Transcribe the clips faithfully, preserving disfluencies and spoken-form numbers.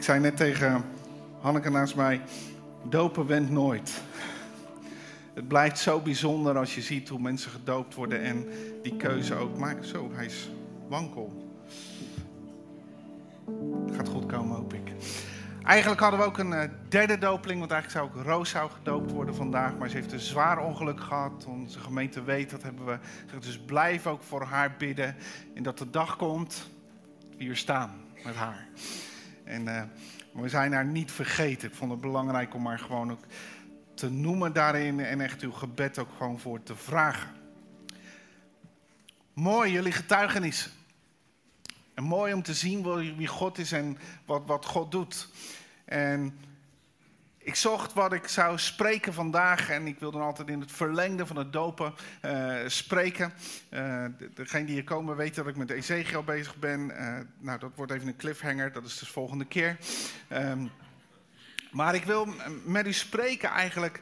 zei net tegen Hanneke naast mij, dopen went nooit. Het blijft zo bijzonder als je ziet hoe mensen gedoopt worden en die keuze ook maken. Zo, hij is wankel. Het gaat goed komen, hoop ik. Eigenlijk hadden we ook een uh, derde doopeling, want eigenlijk zou ook Roos zou gedoopt worden vandaag. Maar ze heeft een zwaar ongeluk gehad. Onze gemeente weet, dat hebben we gezegd. Dus blijf ook voor haar bidden. En dat de dag komt, dat we hier staan met haar. En uh, we zijn haar niet vergeten. Ik vond het belangrijk om haar gewoon ook te noemen daarin. En echt uw gebed ook gewoon voor te vragen. Mooi, jullie getuigenissen. En mooi om te zien wie God is en wat, wat God doet. En ik zocht wat ik zou spreken vandaag. En ik wil dan altijd in het verlengde van het dopen uh, spreken. Uh, degene die hier komen weet dat ik met Ezekiel bezig ben. Uh, nou, dat wordt even een cliffhanger. Dat is dus volgende keer. Um, maar ik wil met u spreken eigenlijk.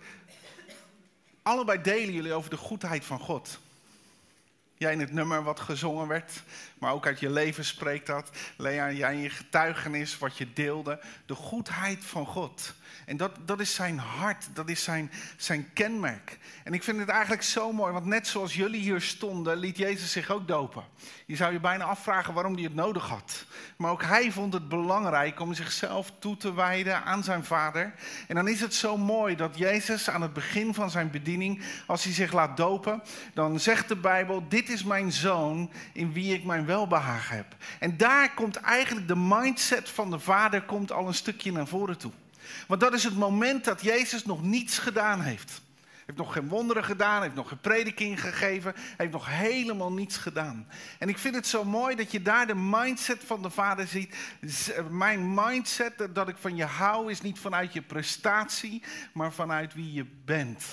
Allebei delen jullie over de goedheid van God. Jij in het nummer wat gezongen werd, maar ook uit je leven spreekt dat. Lea, jij in je getuigenis, wat je deelde. De goedheid van God. En dat, dat is zijn hart, dat is zijn, zijn kenmerk. En ik vind het eigenlijk zo mooi, want net zoals jullie hier stonden, liet Jezus zich ook dopen. Je zou je bijna afvragen waarom hij het nodig had. Maar ook hij vond het belangrijk om zichzelf toe te wijden aan zijn Vader. En dan is het zo mooi dat Jezus aan het begin van zijn bediening, als hij zich laat dopen, dan zegt de Bijbel, dit is mijn zoon in wie ik mijn welbehagen heb. En daar komt eigenlijk de mindset van de Vader komt al een stukje naar voren toe. Want dat is het moment dat Jezus nog niets gedaan heeft. Hij heeft nog geen wonderen gedaan, heeft nog geen prediking gegeven, heeft nog helemaal niets gedaan. En ik vind het zo mooi dat je daar de mindset van de Vader ziet. Mijn mindset, dat ik van je hou, is niet vanuit je prestatie, maar vanuit wie je bent.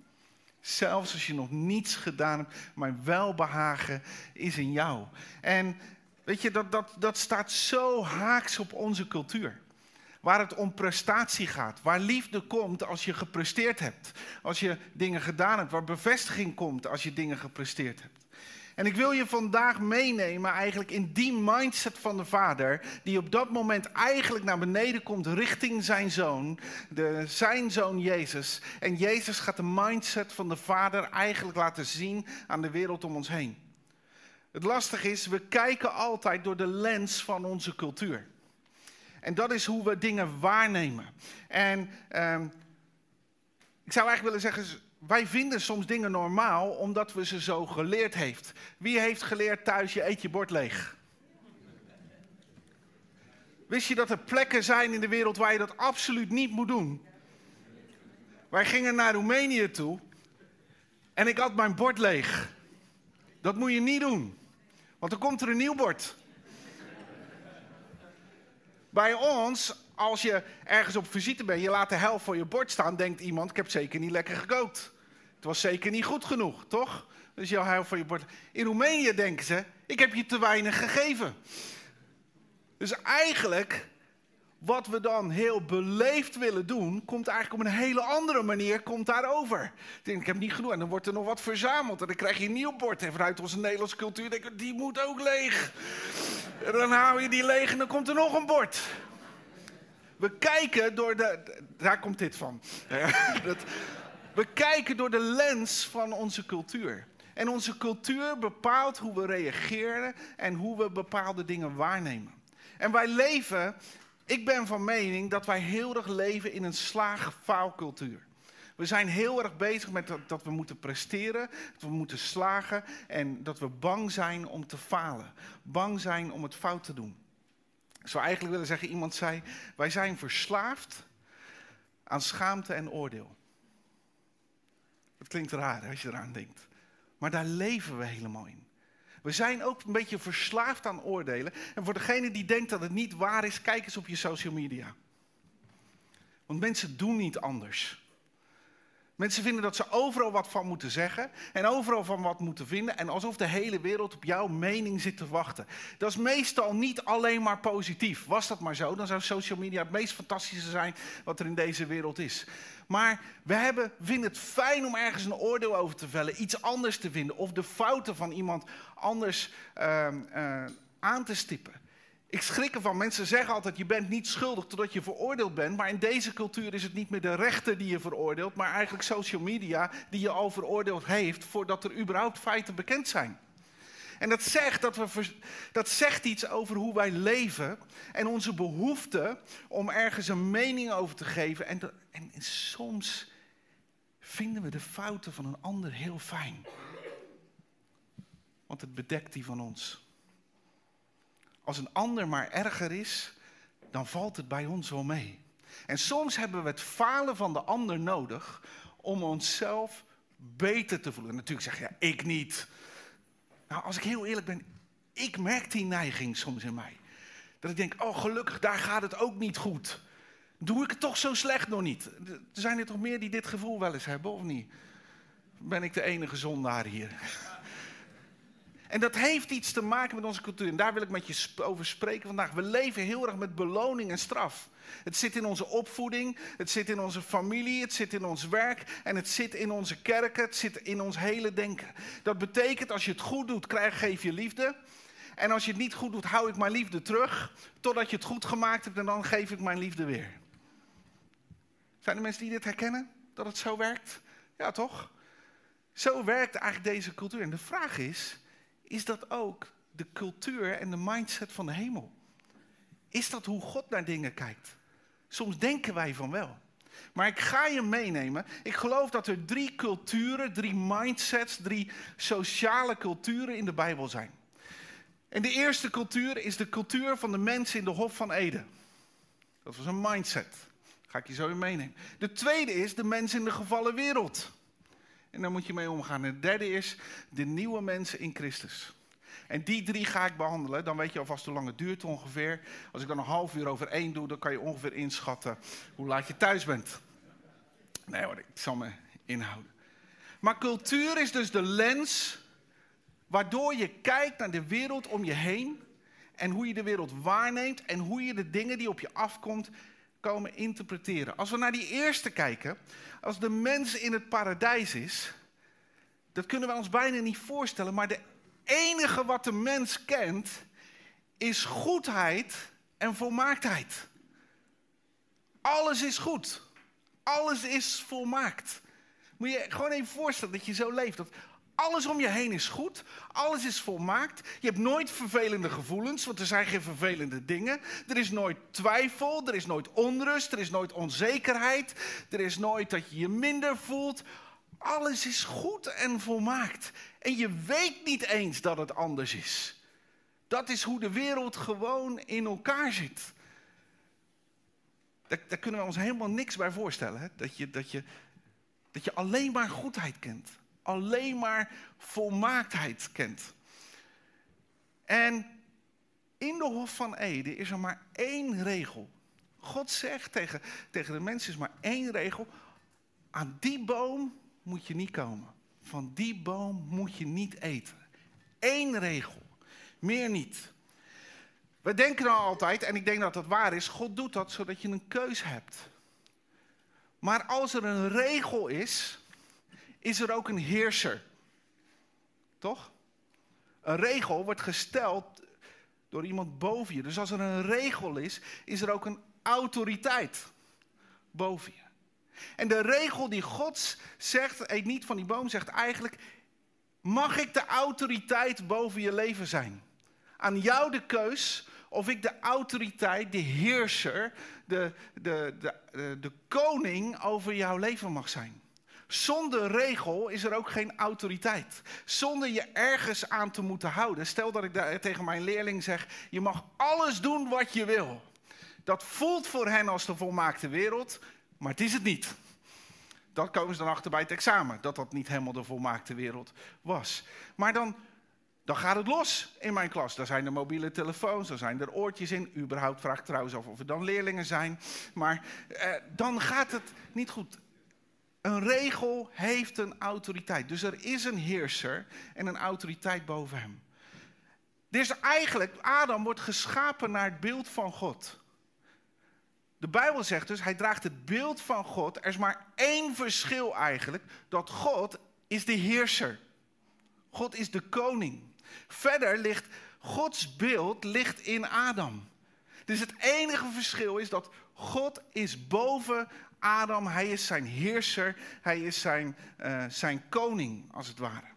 Zelfs als je nog niets gedaan hebt, mijn welbehagen is in jou. En weet je, dat, dat, dat staat zo haaks op onze cultuur. Waar het om prestatie gaat. Waar liefde komt als je gepresteerd hebt. Als je dingen gedaan hebt. Waar bevestiging komt als je dingen gepresteerd hebt. En ik wil je vandaag meenemen eigenlijk in die mindset van de Vader. Die op dat moment eigenlijk naar beneden komt richting zijn zoon. De, zijn zoon Jezus. En Jezus gaat de mindset van de Vader eigenlijk laten zien aan de wereld om ons heen. Het lastige is, we kijken altijd door de lens van onze cultuur. En dat is hoe we dingen waarnemen. En um, ik zou eigenlijk willen zeggen, wij vinden soms dingen normaal omdat we ze zo geleerd heeft. Wie heeft geleerd thuis, je eet je bord leeg? Wist je dat er plekken zijn in de wereld waar je dat absoluut niet moet doen? Wij gingen naar Roemenië toe en ik had mijn bord leeg. Dat moet je niet doen, want dan komt er een nieuw bord. Bij ons, als je ergens op visite bent, je laat de helft voor je bord staan, denkt iemand, ik heb zeker niet lekker gekookt. Het was zeker niet goed genoeg, toch? Dus jouw helft voor je bord. In Roemenië denken ze, ik heb je te weinig gegeven. Dus eigenlijk, wat we dan heel beleefd willen doen, komt eigenlijk op een hele andere manier, komt daarover. Ik denk, ik heb niet genoeg. En dan wordt er nog wat verzameld. En dan krijg je een nieuw bord. En vanuit onze Nederlandse cultuur denk ik, die moet ook leeg. En dan haal je die leeg en dan komt er nog een bord. We kijken door de... Daar komt dit van. We kijken door de lens van onze cultuur. En onze cultuur bepaalt hoe we reageren en hoe we bepaalde dingen waarnemen. En wij leven... Ik ben van mening dat wij heel erg leven in een slaag-faalcultuur. We zijn heel erg bezig met dat, dat we moeten presteren, dat we moeten slagen en dat we bang zijn om te falen. Bang zijn om het fout te doen. Ik zou eigenlijk willen zeggen, iemand zei, wij zijn verslaafd aan schaamte en oordeel. Dat klinkt raar als je eraan denkt. Maar daar leven we helemaal in. We zijn ook een beetje verslaafd aan oordelen. En voor degene die denkt dat het niet waar is, kijk eens op je social media. Want mensen doen niet anders. Mensen vinden dat ze overal wat van moeten zeggen en overal van wat moeten vinden. En alsof de hele wereld op jouw mening zit te wachten. Dat is meestal niet alleen maar positief. Was dat maar zo, dan zou social media het meest fantastische zijn wat er in deze wereld is. Maar we hebben, vinden het fijn om ergens een oordeel over te vellen, iets anders te vinden. Of de fouten van iemand anders uh, uh, aan te stippen. Ik schrik ervan. Mensen zeggen altijd, je bent niet schuldig totdat je veroordeeld bent. Maar in deze cultuur is het niet meer de rechter die je veroordeelt, maar eigenlijk social media die je al veroordeeld heeft voordat er überhaupt feiten bekend zijn. En dat zegt, dat we, dat zegt iets over hoe wij leven en onze behoefte om ergens een mening over te geven. En, de, en soms vinden we de fouten van een ander heel fijn. Want het bedekt die van ons. Als een ander maar erger is, dan valt het bij ons wel mee. En soms hebben we het falen van de ander nodig om onszelf beter te voelen. Natuurlijk zeg je, ja, ik niet. Nou, als ik heel eerlijk ben, ik merk die neiging soms in mij. Dat ik denk, oh gelukkig, daar gaat het ook niet goed. Doe ik het toch zo slecht nog niet? Er zijn er toch meer die dit gevoel wel eens hebben, of niet? Ben ik de enige zondaar hier? En dat heeft iets te maken met onze cultuur. En daar wil ik met je over spreken vandaag. We leven heel erg met beloning en straf. Het zit in onze opvoeding, het zit in onze familie, het zit in ons werk en het zit in onze kerken, het zit in ons hele denken. Dat betekent, als je het goed doet, krijg, geef je liefde. En als je het niet goed doet, hou ik mijn liefde terug, totdat je het goed gemaakt hebt en dan geef ik mijn liefde weer. Zijn er mensen die dit herkennen, dat het zo werkt? Ja, toch? Zo werkt eigenlijk deze cultuur. En de vraag is, is dat ook de cultuur en de mindset van de hemel? Is dat hoe God naar dingen kijkt? Soms denken wij van wel. Maar ik ga je meenemen. Ik geloof dat er drie culturen, drie mindsets, drie sociale culturen in de Bijbel zijn. En de eerste cultuur is de cultuur van de mensen in de Hof van Eden. Dat was een mindset. Ga ik je zo in meenemen. De tweede is de mensen in de gevallen wereld. En daar moet je mee omgaan. En de derde is de nieuwe mensen in Christus. En die drie ga ik behandelen. Dan weet je alvast hoe lang het duurt ongeveer. Als ik dan een half uur over één doe, dan kan je ongeveer inschatten hoe laat je thuis bent. Nee hoor, ik zal me inhouden. Maar cultuur is dus de lens waardoor je kijkt naar de wereld om je heen. En hoe je de wereld waarneemt en hoe je de dingen die op je afkomt komen interpreteren. Als we naar die eerste kijken, als de mens in het paradijs is, dat kunnen we ons bijna niet voorstellen, maar de enige wat de mens kent, is goedheid en volmaaktheid. Alles is goed. Alles is volmaakt. Moet je je gewoon even voorstellen dat je zo leeft. Dat alles om je heen is goed. Alles is volmaakt. Je hebt nooit vervelende gevoelens, want er zijn geen vervelende dingen. Er is nooit twijfel, er is nooit onrust, er is nooit onzekerheid. Er is nooit dat je je minder voelt. Alles is goed en volmaakt. En je weet niet eens dat het anders is. Dat is hoe de wereld gewoon in elkaar zit. Daar, daar kunnen we ons helemaal niks bij voorstellen. Hè? Dat je, dat je, dat je alleen maar goedheid kent. Alleen maar volmaaktheid kent. En in de Hof van Eden is er maar één regel. God zegt tegen, tegen de mensen is maar één regel. Aan die boom moet je niet komen. Van die boom moet je niet eten. Eén regel. Meer niet. We denken dan altijd, en ik denk dat dat waar is, God doet dat zodat je een keus hebt. Maar als er een regel is, is er ook een heerser. Toch? Een regel wordt gesteld door iemand boven je. Dus als er een regel is, is er ook een autoriteit boven je. En de regel die God zegt, eet niet van die boom, zegt eigenlijk, mag ik de autoriteit boven je leven zijn? Aan jou de keus of ik de autoriteit, de heerser, de, de, de, de, de koning over jouw leven mag zijn. Zonder regel is er ook geen autoriteit. Zonder je ergens aan te moeten houden. Stel dat ik daar tegen mijn leerling zeg, je mag alles doen wat je wil. Dat voelt voor hen als de volmaakte wereld, maar het is het niet. Dat komen ze dan achter bij het examen, dat dat niet helemaal de volmaakte wereld was. Maar dan, dan gaat het los in mijn klas. Daar zijn er mobiele telefoons, daar zijn er oortjes in. Überhaupt vraag ik trouwens af of er dan leerlingen zijn. Maar eh, dan gaat het niet goed. Een regel heeft een autoriteit. Dus er is een heerser en een autoriteit boven hem. Dus eigenlijk, Adam wordt geschapen naar het beeld van God. De Bijbel zegt dus, hij draagt het beeld van God. Er is maar één verschil eigenlijk, dat God is de heerser. God is de koning. Verder ligt Gods beeld ligt in Adam. Dus het enige verschil is dat God is boven Adam. Hij is zijn heerser. Hij is zijn, uh, zijn koning, als het ware.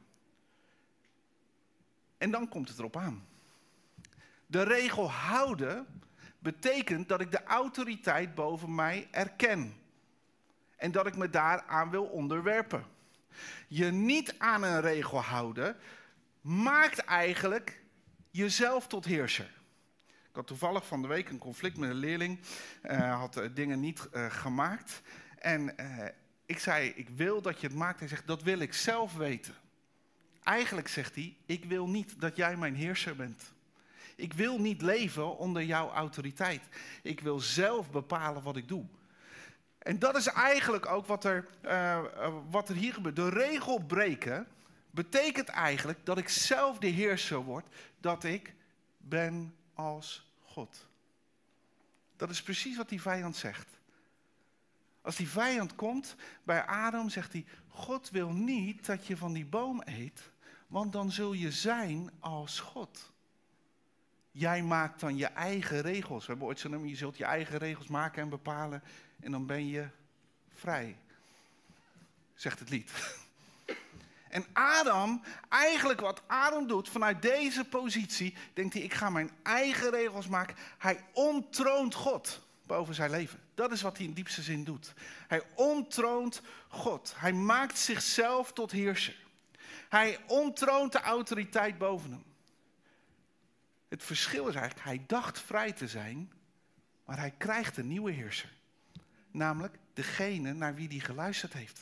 En dan komt het erop aan. De regel houden betekent dat ik de autoriteit boven mij erken. En dat ik me daaraan wil onderwerpen. Je niet aan een regel houden maakt eigenlijk jezelf tot heerser. Ik had toevallig van de week een conflict met een leerling. Uh, had uh, dingen niet uh, gemaakt. En uh, ik zei, ik wil dat je het maakt. Hij zegt, dat wil ik zelf weten. Eigenlijk zegt hij, ik wil niet dat jij mijn heerser bent. Ik wil niet leven onder jouw autoriteit. Ik wil zelf bepalen wat ik doe. En dat is eigenlijk ook wat er, uh, uh, wat er hier gebeurt. De regel breken betekent eigenlijk dat ik zelf de heerser word. Dat ik ben als God. Dat is precies wat die vijand zegt. Als die vijand komt bij Adam, zegt hij, God wil niet dat je van die boom eet, want dan zul je zijn als God. Jij maakt dan je eigen regels. We hebben ooit zo'n nummer, je zult je eigen regels maken en bepalen en dan ben je vrij. Zegt het lied. En Adam, eigenlijk wat Adam doet vanuit deze positie, denkt hij, ik ga mijn eigen regels maken. Hij ontroont God boven zijn leven. Dat is wat hij in diepste zin doet. Hij ontroont God. Hij maakt zichzelf tot heerser. Hij ontroont de autoriteit boven hem. Het verschil is eigenlijk, hij dacht vrij te zijn, maar hij krijgt een nieuwe heerser. Namelijk degene naar wie hij geluisterd heeft.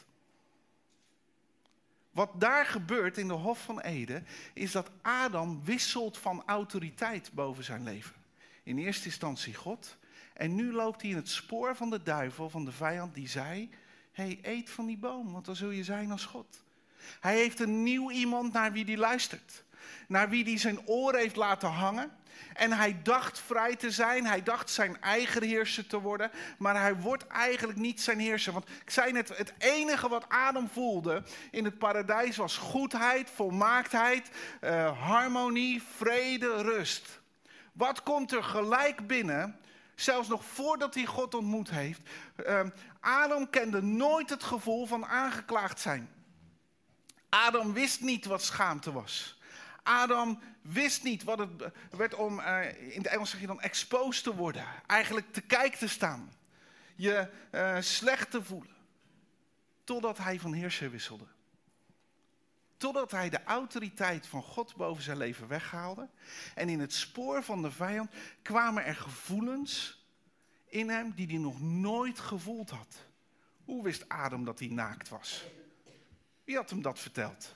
Wat daar gebeurt in de Hof van Eden, is dat Adam wisselt van autoriteit boven zijn leven. In eerste instantie God. En nu loopt hij in het spoor van de duivel, van de vijand, die zei, hey, eet van die boom, want dan zul je zijn als God. Hij heeft een nieuw iemand naar wie hij luistert. Naar wie hij zijn oren heeft laten hangen. En hij dacht vrij te zijn. Hij dacht zijn eigen heerser te worden. Maar hij wordt eigenlijk niet zijn heerser. Want ik zei net, het enige wat Adam voelde in het paradijs was goedheid, volmaaktheid, uh, harmonie, vrede, rust. Wat komt er gelijk binnen? Zelfs nog voordat hij God ontmoet heeft. Uh, Adam kende nooit het gevoel van aangeklaagd zijn. Adam wist niet wat schaamte was. Adam wist niet wat het werd om, uh, in het Engels zeg je dan, exposed te worden. Eigenlijk te kijk te staan. Je uh, slecht te voelen. Totdat hij van heerser wisselde. Totdat hij de autoriteit van God boven zijn leven weghaalde. En in het spoor van de vijand kwamen er gevoelens in hem die hij nog nooit gevoeld had. Hoe wist Adam dat hij naakt was? Wie had hem dat verteld?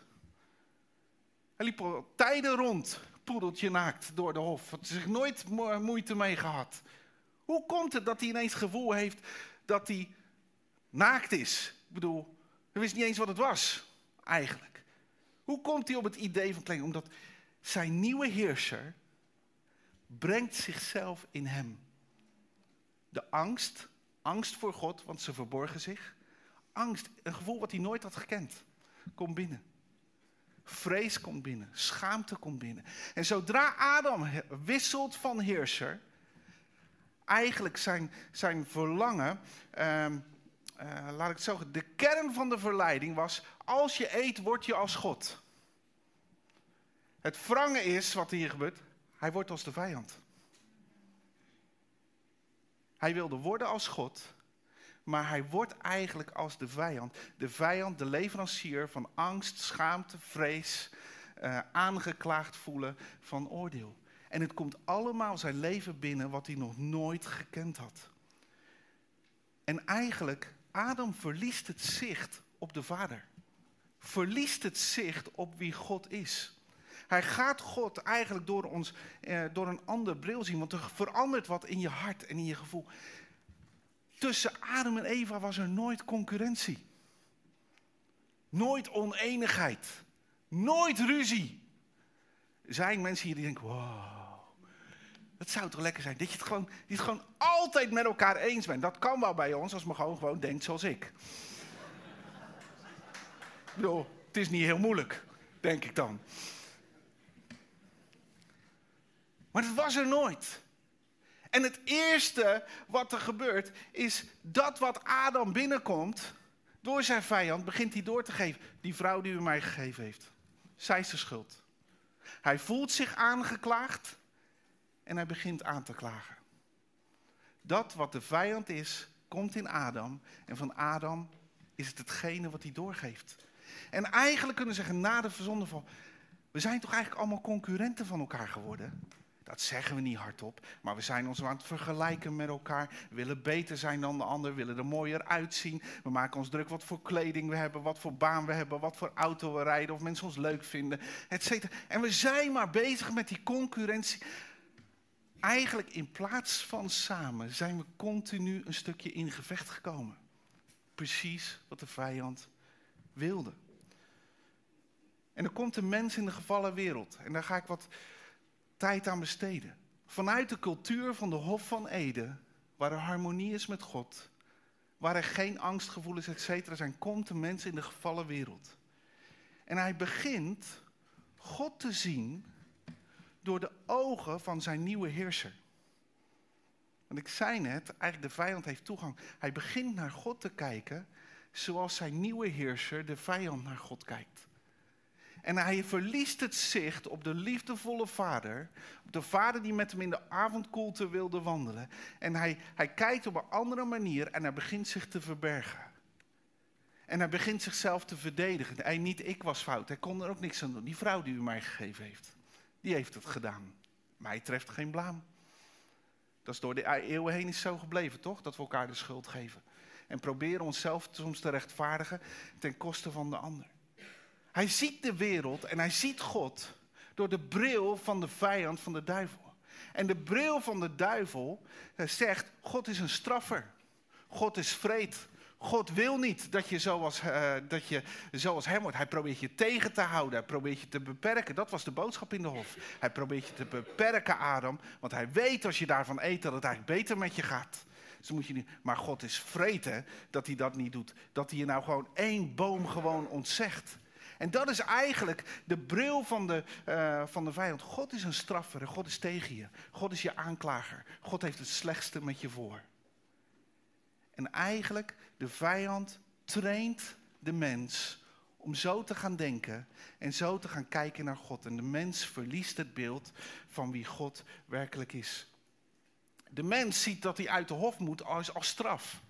Hij liep al tijden rond, poedeltje naakt door de hof. Had zich nooit moeite mee gehad. Hoe komt het dat hij ineens het gevoel heeft dat hij naakt is? Ik bedoel, hij wist niet eens wat het was, eigenlijk. Hoe komt hij op het idee van kleding? Omdat zijn nieuwe heerser brengt zichzelf in hem. De angst, angst voor God, want ze verborgen zich. Angst, een gevoel wat hij nooit had gekend, komt binnen. Vrees komt binnen, schaamte komt binnen. En zodra Adam wisselt van heerser, eigenlijk zijn, zijn verlangen, uh, uh, laat ik het zo zeggen, de kern van de verleiding was, als je eet, word je als God. Het wrange is, wat hier gebeurt, hij wordt als de vijand. Hij wilde worden als God, maar hij wordt eigenlijk als de vijand. De vijand, de leverancier van angst, schaamte, vrees, uh, aangeklaagd voelen van oordeel. En het komt allemaal zijn leven binnen wat hij nog nooit gekend had. En eigenlijk, Adam verliest het zicht op de Vader. Verliest het zicht op wie God is. Hij gaat God eigenlijk door, ons, eh, door een ander bril zien. Want er verandert wat in je hart en in je gevoel. Tussen Adam en Eva was er nooit concurrentie. Nooit oneenigheid. Nooit ruzie. Er zijn mensen hier die denken, wow, dat zou toch lekker zijn. Dat je het gewoon, die het gewoon altijd met elkaar eens bent. Dat kan wel bij ons als men gewoon, gewoon denkt zoals ik. Ik bedoel, het is niet heel moeilijk, denk ik dan. Maar dat was er nooit. En het eerste wat er gebeurt, is dat wat Adam binnenkomt, door zijn vijand, begint hij door te geven. Die vrouw die u mij gegeven heeft, zij is de schuld. Hij voelt zich aangeklaagd en hij begint aan te klagen. Dat wat de vijand is, komt in Adam. En van Adam is het hetgene wat hij doorgeeft. En eigenlijk kunnen we zeggen, na de zondeval, we zijn toch eigenlijk allemaal concurrenten van elkaar geworden? Dat zeggen we niet hardop, maar we zijn ons aan het vergelijken met elkaar. We willen beter zijn dan de ander, willen er mooier uitzien. We maken ons druk wat voor kleding we hebben, wat voor baan we hebben, wat voor auto we rijden, of mensen ons leuk vinden, et cetera. En we zijn maar bezig met die concurrentie. Eigenlijk in plaats van samen zijn we continu een stukje in gevecht gekomen. Precies wat de vijand wilde. En er komt een mens in de gevallen wereld. En daar ga ik wat tijd aan besteden. Vanuit de cultuur van de Hof van Eden, waar er harmonie is met God, waar er geen angstgevoelens, et cetera zijn, komt een mens in de gevallen wereld. En hij begint God te zien door de ogen van zijn nieuwe heerser. Want ik zei net, eigenlijk de vijand heeft toegang. Hij begint naar God te kijken zoals zijn nieuwe heerser de vijand naar God kijkt. En hij verliest het zicht op de liefdevolle vader. Op de vader die met hem in de avondkoelte wilde wandelen. En hij, hij kijkt op een andere manier en hij begint zich te verbergen. En hij begint zichzelf te verdedigen. Hij, niet ik was fout, hij kon er ook niks aan doen. Die vrouw die u mij gegeven heeft, die heeft het gedaan. Mij treft geen blaam. Dat is door de eeuwen heen is zo gebleven, toch? Dat we elkaar de schuld geven. En proberen onszelf soms te rechtvaardigen ten koste van de ander. Hij ziet de wereld en hij ziet God door de bril van de vijand van de duivel. En de bril van de duivel zegt, God is een straffer. God is wreed. God wil niet dat je zoals, uh, dat je zoals hem wordt. Hij probeert je tegen te houden. Hij probeert je te beperken. Dat was de boodschap in de hof. Hij probeert je te beperken, Adam. Want hij weet als je daarvan eet dat het eigenlijk beter met je gaat. Dus moet je niet, maar God is wreed, hè, dat hij dat niet doet. Dat hij je nou gewoon één boom gewoon ontzegt. En dat is eigenlijk de bril van de, uh, van de vijand. God is een straffer. God is tegen je. God is je aanklager. God heeft het slechtste met je voor. En eigenlijk, de vijand traint de mens om zo te gaan denken en zo te gaan kijken naar God. En de mens verliest het beeld van wie God werkelijk is. De mens ziet dat hij uit de hof moet als, als straf.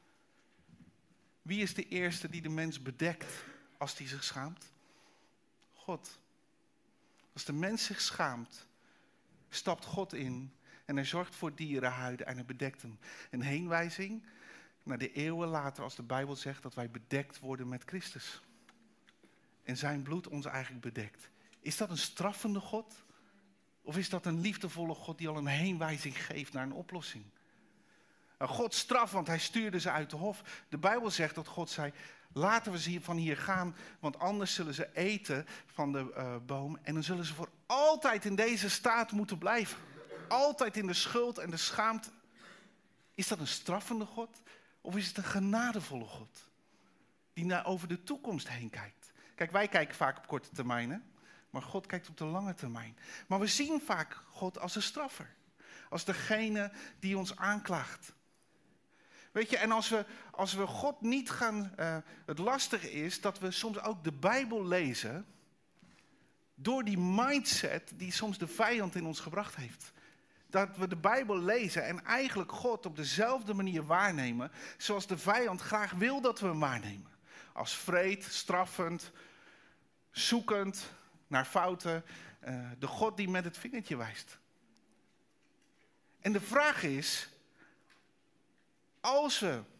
Wie is de eerste die de mens bedekt als hij zich schaamt? God. Als de mens zich schaamt, stapt God in en hij zorgt voor dierenhuiden en hij bedekt hem. Een heenwijzing naar de eeuwen later als de Bijbel zegt dat wij bedekt worden met Christus. En zijn bloed ons eigenlijk bedekt. Is dat een straffende God? Of is dat een liefdevolle God die al een heenwijzing geeft naar een oplossing? Nou, God straft, want hij stuurde ze uit de hof. De Bijbel zegt dat God zei, laten we ze van hier gaan, want anders zullen ze eten van de uh, boom. En dan zullen ze voor altijd in deze staat moeten blijven. Altijd in de schuld en de schaamte. Is dat een straffende God? Of is het een genadevolle God? Die naar over de toekomst heen kijkt. Kijk, wij kijken vaak op korte termijn, hè? Maar God kijkt op de lange termijn. Maar we zien vaak God als een straffer. Als degene die ons aanklaagt. Weet je, en als we, als we God niet gaan... Uh, het lastige is dat we soms ook de Bijbel lezen door die mindset die soms de vijand in ons gebracht heeft. Dat we de Bijbel lezen en eigenlijk God op dezelfde manier waarnemen zoals de vijand graag wil dat we hem waarnemen. Als wreed, straffend, zoekend naar fouten. Uh, de God die met het vingertje wijst. En de vraag is, als we,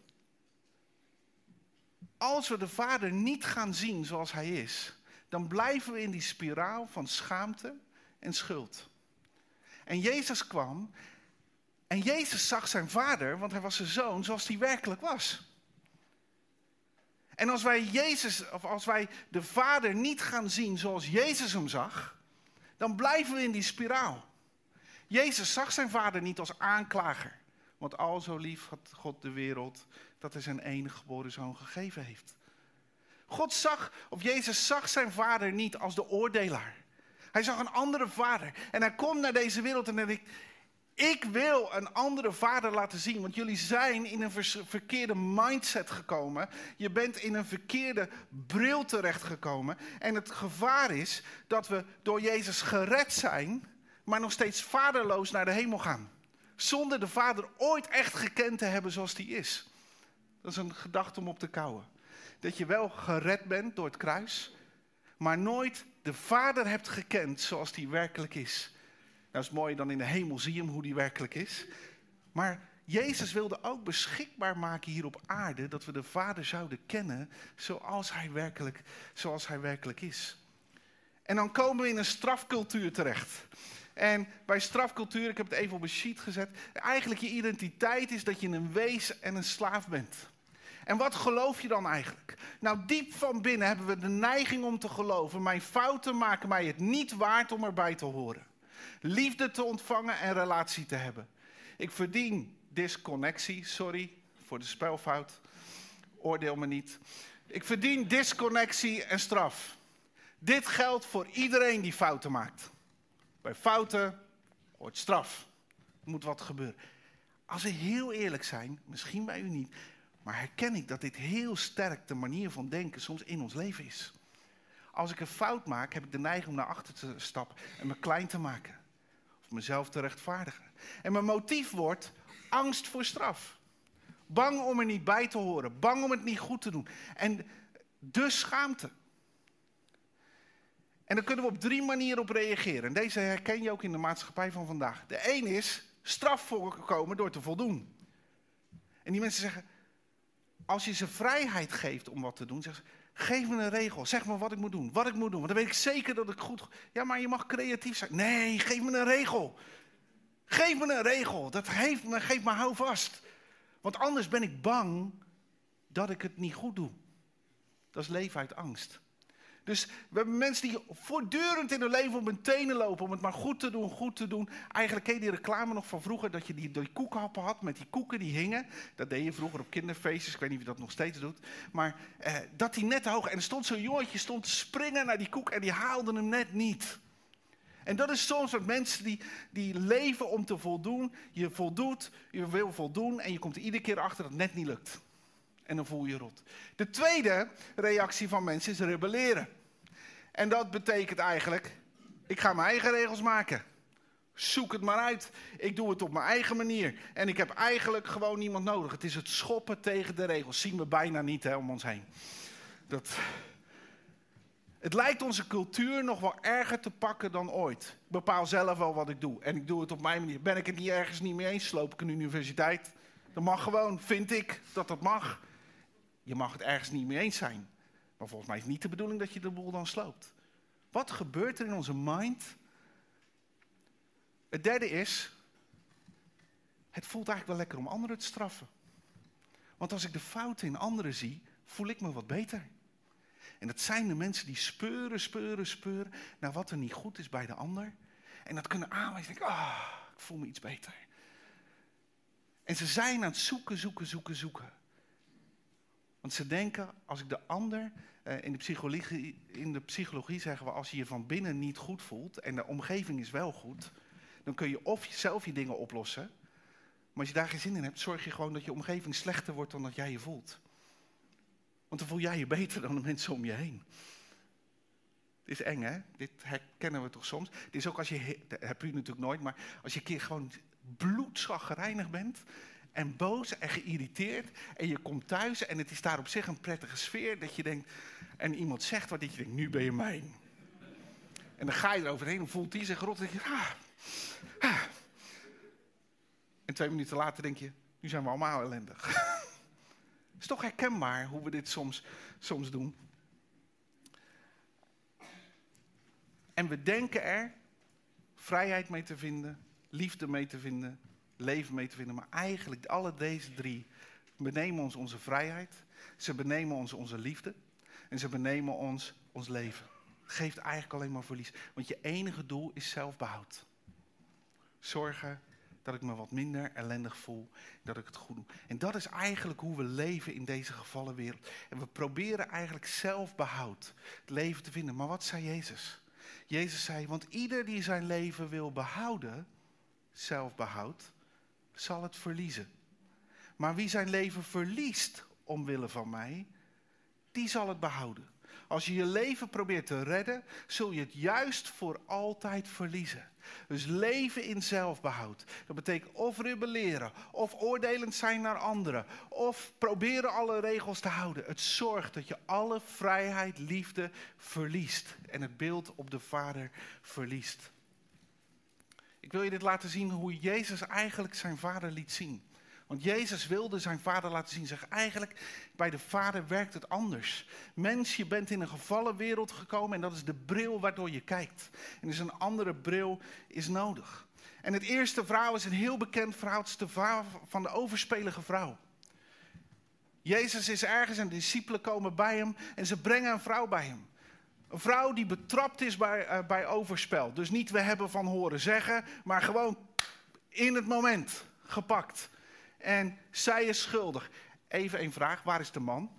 als we de Vader niet gaan zien zoals hij is, dan blijven we in die spiraal van schaamte en schuld. En Jezus kwam en Jezus zag zijn Vader, want hij was zijn zoon, zoals hij werkelijk was. En als wij Jezus, of als wij de Vader niet gaan zien zoals Jezus hem zag, dan blijven we in die spiraal. Jezus zag zijn Vader niet als aanklager. Want al zo lief had God de wereld dat hij zijn enige geboren zoon gegeven heeft. God zag, of Jezus zag zijn Vader niet als de oordelaar. Hij zag een andere vader. En hij komt naar deze wereld en hij denkt, ik wil een andere vader laten zien. Want jullie zijn in een vers- verkeerde mindset gekomen. Je bent in een verkeerde bril terechtgekomen. En het gevaar is dat we door Jezus gered zijn, maar nog steeds vaderloos naar de hemel gaan. Zonder de vader ooit echt gekend te hebben zoals die is. Dat is een gedachte om op te kouwen. Dat je wel gered bent door het kruis, maar nooit de vader hebt gekend zoals die werkelijk is. Nou is het mooi, dan in de hemel zie je hem hoe die werkelijk is. Maar Jezus wilde ook beschikbaar maken hier op aarde dat we de vader zouden kennen zoals hij werkelijk, zoals hij werkelijk is. En dan komen we in een strafcultuur terecht. En bij strafcultuur, ik heb het even op een sheet gezet, eigenlijk je identiteit is dat je een wees en een slaaf bent. En wat geloof je dan eigenlijk? Nou, diep van binnen hebben we de neiging om te geloven, mijn fouten maken mij het niet waard om erbij te horen. Liefde te ontvangen en relatie te hebben. Ik verdien disconnectie, sorry voor de spelfout, oordeel me niet. Ik verdien disconnectie en straf. Dit geldt voor iedereen die fouten maakt. Bij fouten hoort straf. Er moet wat gebeuren. Als we heel eerlijk zijn, misschien bij u niet, maar herken ik dat dit heel sterk de manier van denken soms in ons leven is. Als ik een fout maak, heb ik de neiging om naar achter te stappen en me klein te maken. Of mezelf te rechtvaardigen. En mijn motief wordt angst voor straf. Bang om er niet bij te horen. Bang om het niet goed te doen. En dus schaamte. En daar kunnen we op drie manieren op reageren. En deze herken je ook in de maatschappij van vandaag. De een is straf voorkomen door te voldoen. En die mensen zeggen, als je ze vrijheid geeft om wat te doen, zeggen ze, geef me een regel, zeg me wat ik moet doen, wat ik moet doen. Want dan weet ik zeker dat ik goed... Ja, maar je mag creatief zijn. Nee, geef me een regel. Geef me een regel. Dat heeft me, geef me houvast. Want anders ben ik bang dat ik het niet goed doe. Dat is leven uit angst. Dus we hebben mensen die voortdurend in hun leven op hun tenen lopen om het maar goed te doen, goed te doen. Eigenlijk ken je die reclame nog van vroeger, dat je die, die koekhappen had met die koeken die hingen. Dat deed je vroeger op kinderfeestjes, ik weet niet of je dat nog steeds doet. Maar eh, dat die net te hoog, en er stond zo'n jongetje stond te springen naar die koek en die haalde hem net niet. En dat is soms wat mensen die, die leven om te voldoen. Je voldoet, je wil voldoen en je komt er iedere keer achter dat het net niet lukt. En dan voel je je rot. De tweede reactie van mensen is rebelleren. En dat betekent eigenlijk, ik ga mijn eigen regels maken. Zoek het maar uit. Ik doe het op mijn eigen manier. En ik heb eigenlijk gewoon niemand nodig. Het is het schoppen tegen de regels. Zien we bijna niet hè, om ons heen. Dat... Het lijkt onze cultuur nog wel erger te pakken dan ooit. Ik bepaal zelf wel wat ik doe. En ik doe het op mijn manier. Ben ik het niet ergens niet mee eens, sloop ik een universiteit. Dat mag gewoon, vind ik dat dat mag. Je mag het ergens niet mee eens zijn. Maar volgens mij is het niet de bedoeling dat je de boel dan sloopt. Wat gebeurt er in onze mind? Het derde is, het voelt eigenlijk wel lekker om anderen te straffen. Want als ik de fouten in anderen zie, voel ik me wat beter. En dat zijn de mensen die speuren, speuren, speuren naar wat er niet goed is bij de ander. En dat kunnen aanwijzen. Ik denk, ah, ik voel me iets beter. En ze zijn aan het zoeken, zoeken, zoeken, zoeken. Want ze denken, als ik de ander, eh, in, de psychologie, in de psychologie zeggen we, als je je van binnen niet goed voelt en de omgeving is wel goed, dan kun je of zelf je dingen oplossen. Maar als je daar geen zin in hebt, zorg je gewoon dat je omgeving slechter wordt dan dat jij je voelt. Want dan voel jij je beter dan de mensen om je heen. Het is eng, hè? Dit herkennen we toch soms. Het is ook als je, dat heb je natuurlijk nooit, maar als je een keer gewoon bloedzaggerijnig bent en boos en geïrriteerd en je komt thuis en het is daar op zich een prettige sfeer dat je denkt, en iemand zegt wat, dat je denkt, nu ben je mijn. En dan ga je eroverheen en voelt die zich rot en denk je, ah, ah. En twee minuten later denk je, nu zijn we allemaal ellendig. Het is toch herkenbaar hoe we dit soms, soms doen. En we denken er vrijheid mee te vinden, liefde mee te vinden, leven mee te vinden. Maar eigenlijk, alle deze drie benemen ons onze vrijheid. Ze benemen ons onze liefde. En ze benemen ons ons leven. Het geeft eigenlijk alleen maar verlies. Want je enige doel is zelfbehoud. Zorgen dat ik me wat minder ellendig voel, dat ik het goed doe. En dat is eigenlijk hoe we leven in deze gevallen wereld. En we proberen eigenlijk zelfbehoud, het leven te vinden. Maar wat zei Jezus? Jezus zei, want ieder die zijn leven wil behouden, zelfbehoud, zal het verliezen. Maar wie zijn leven verliest omwille van mij, die zal het behouden. Als je je leven probeert te redden, zul je het juist voor altijd verliezen. Dus leven in zelfbehoud. Dat betekent of rebelleren, of oordelend zijn naar anderen, of proberen alle regels te houden. Het zorgt dat je alle vrijheid, liefde verliest en het beeld op de Vader verliest. Ik wil je dit laten zien hoe Jezus eigenlijk zijn Vader liet zien. Want Jezus wilde zijn Vader laten zien. Zeg, eigenlijk bij de Vader werkt het anders. Mens, je bent in een gevallen wereld gekomen en dat is de bril waardoor je kijkt. En dus een andere bril is nodig. En het eerste verhaal is een heel bekend verhaal. Het is de verhaal van de overspelige vrouw. Jezus is ergens en de discipelen komen bij hem en ze brengen een vrouw bij hem. Een vrouw die betrapt is bij, uh, bij overspel. Dus niet we hebben van horen zeggen, maar gewoon in het moment gepakt. En zij is schuldig. Even een vraag, waar is de man?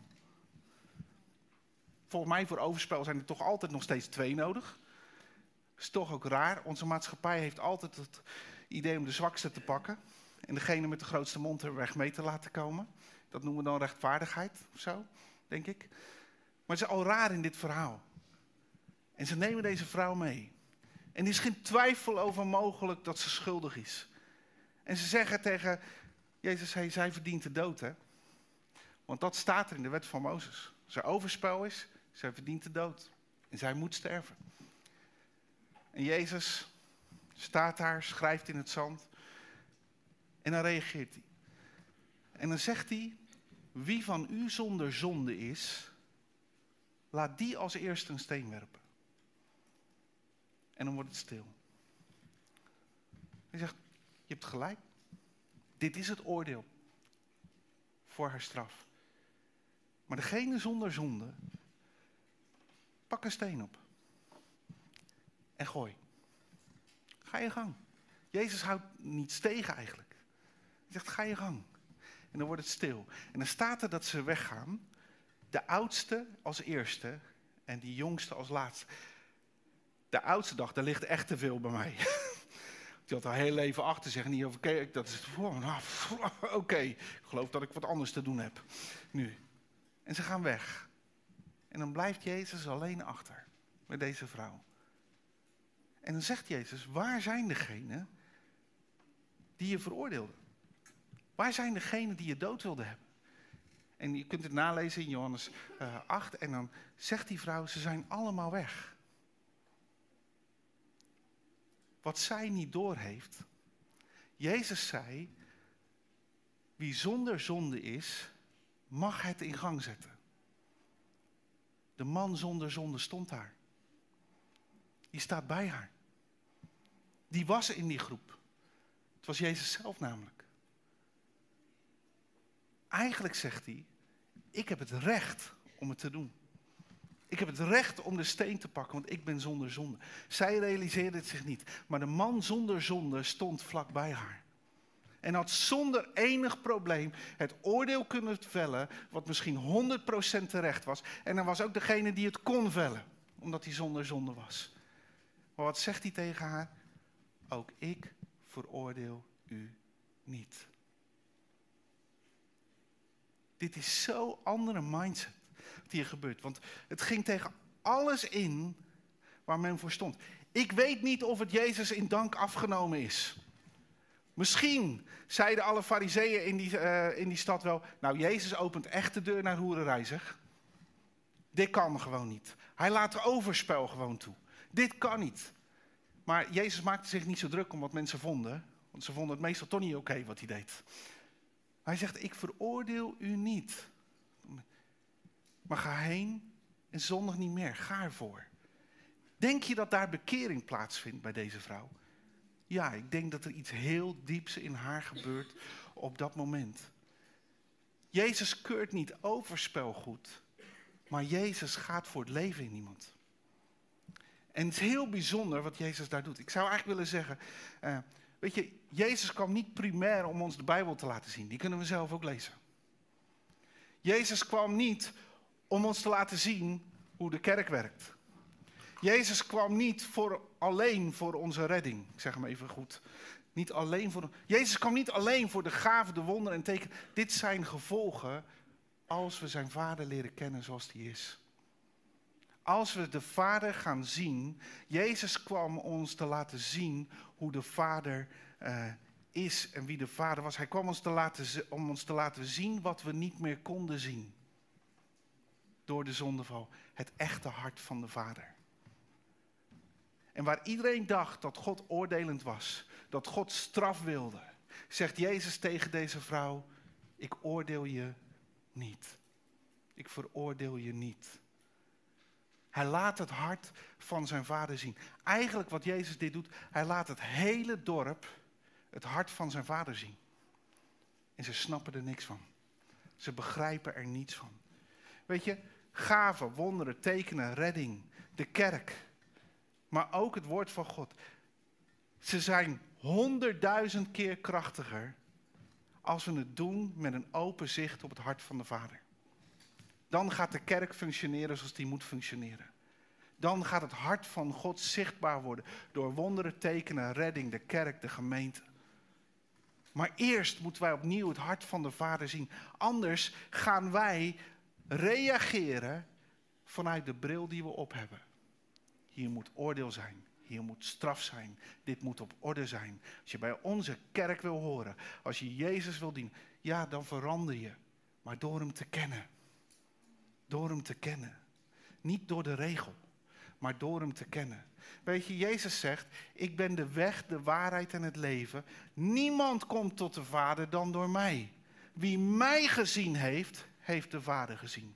Volgens mij voor overspel zijn er toch altijd nog steeds twee nodig. Dat is toch ook raar. Onze maatschappij heeft altijd het idee om de zwakste te pakken. En degene met de grootste mond er weg mee te laten komen. Dat noemen we dan rechtvaardigheid of zo, denk ik. Maar het is al raar in dit verhaal. En ze nemen deze vrouw mee. En er is geen twijfel over mogelijk dat ze schuldig is. En ze zeggen tegen Jezus, hey, zij verdient de dood, hè? Want dat staat er in de wet van Mozes. Als er overspel is, zij verdient de dood. En zij moet sterven. En Jezus staat daar, schrijft in het zand. En dan reageert hij. En dan zegt hij, wie van u zonder zonde is, laat die als eerste een steen werpen. En dan wordt het stil. Hij zegt, je hebt gelijk. Dit is het oordeel voor haar straf. Maar degene zonder zonde, pak een steen op. En gooi. Ga je gang. Jezus houdt niets tegen eigenlijk. Hij zegt, ga je gang. En dan wordt het stil. En dan staat er dat ze weggaan. De oudste als eerste en die jongste als laatste. De oudste dacht, daar ligt echt te veel bij mij. Die had al heel leven achter zich en niet over, kijk, dat is het voor. Nou, oké, okay. Ik geloof dat ik wat anders te doen heb. Nu. En ze gaan weg. En dan blijft Jezus alleen achter met deze vrouw. En dan zegt Jezus, waar zijn degenen die je veroordeelden? Waar zijn degenen die je dood wilden hebben? En je kunt het nalezen in Johannes uh, acht. En dan zegt die vrouw, ze zijn allemaal weg. Wat zij niet doorheeft. Jezus zei, wie zonder zonde is, mag het in gang zetten. De man zonder zonde stond daar. Die staat bij haar. Die was in die groep. Het was Jezus zelf namelijk. Eigenlijk zegt hij, ik heb het recht om het te doen. Ik heb het recht om de steen te pakken, want ik ben zonder zonde. Zij realiseerde het zich niet. Maar de man zonder zonde stond vlak bij haar. En had zonder enig probleem het oordeel kunnen vellen, wat misschien honderd procent terecht was. En er was ook degene die het kon vellen, omdat hij zonder zonde was. Maar wat zegt hij tegen haar? Ook ik veroordeel u niet. Dit is zo'n andere mindset die er gebeurt. Want het ging tegen alles in waar men voor stond. Ik weet niet of het Jezus in dank afgenomen is. Misschien zeiden alle fariseeën in die, uh, in die stad wel, nou, Jezus opent echt de deur naar hoererij, zeg. Dit kan gewoon niet. Hij laat er overspel gewoon toe. Dit kan niet. Maar Jezus maakte zich niet zo druk om wat mensen vonden. Want ze vonden het meestal toch niet oké wat hij deed. Hij zegt, ik veroordeel u niet. Maar ga heen en zondig niet meer. Ga ervoor. Denk je dat daar bekering plaatsvindt bij deze vrouw? Ja, ik denk dat er iets heel dieps in haar gebeurt op dat moment. Jezus keurt niet overspel goed. Maar Jezus gaat voor het leven in iemand. En het is heel bijzonder wat Jezus daar doet. Ik zou eigenlijk willen zeggen, uh, weet je, Jezus kwam niet primair om ons de Bijbel te laten zien. Die kunnen we zelf ook lezen. Jezus kwam niet om ons te laten zien hoe de kerk werkt. Jezus kwam niet voor, alleen voor onze redding. Ik zeg hem even goed. Niet alleen voor, Jezus kwam niet alleen voor de gaven, de wonderen en tekenen. Dit zijn gevolgen als we zijn Vader leren kennen zoals die is. Als we de Vader gaan zien. Jezus kwam ons te laten zien hoe de Vader uh, is en wie de Vader was. Hij kwam ons te laten, om ons te laten zien wat we niet meer konden zien. Door de zondeval. Het echte hart van de Vader. En waar iedereen dacht dat God oordelend was, dat God straf wilde, zegt Jezus tegen deze vrouw: ik oordeel je niet. Ik veroordeel je niet. Hij laat het hart van zijn Vader zien. Eigenlijk wat Jezus dit doet, hij laat het hele dorp het hart van zijn Vader zien. En ze snappen er niks van. Ze begrijpen er niets van. Weet je, gaven, wonderen, tekenen, redding, de kerk, maar ook het woord van God. Ze zijn honderdduizend keer krachtiger als we het doen met een open zicht op het hart van de Vader. Dan gaat de kerk functioneren zoals die moet functioneren. Dan gaat het hart van God zichtbaar worden door wonderen, tekenen, redding, de kerk, de gemeente. Maar eerst moeten wij opnieuw het hart van de Vader zien. Anders gaan wij reageren vanuit de bril die we op hebben. Hier moet oordeel zijn. Hier moet straf zijn. Dit moet op orde zijn. Als je bij onze kerk wil horen. Als je Jezus wil dienen. Ja, dan verander je. Maar door hem te kennen. Door hem te kennen. Niet door de regel. Maar door hem te kennen. Weet je, Jezus zegt: ik ben de weg, de waarheid en het leven. Niemand komt tot de Vader dan door mij. Wie mij gezien heeft, heeft de Vader gezien.